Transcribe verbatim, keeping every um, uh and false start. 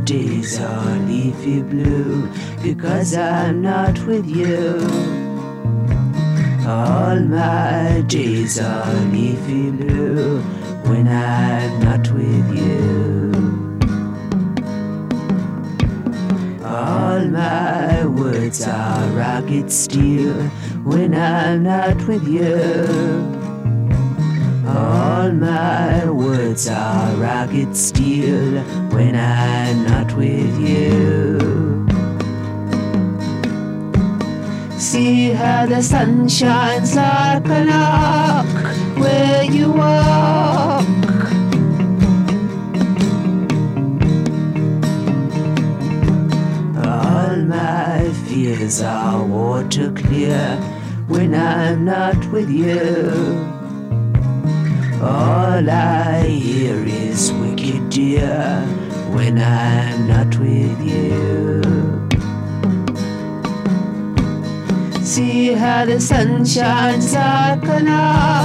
days are leafy blue because I'm not with you. All my days are leafy blue when I'm not with you. All my words are rugged steel when I'm not with you. All my words are rugged steel when I'm not with you. See how the sun shines like an arc where you walk. All my fears are water clear when I'm not with you. All I hear is wicked dear when I'm not with you. See how the sun shines like an arc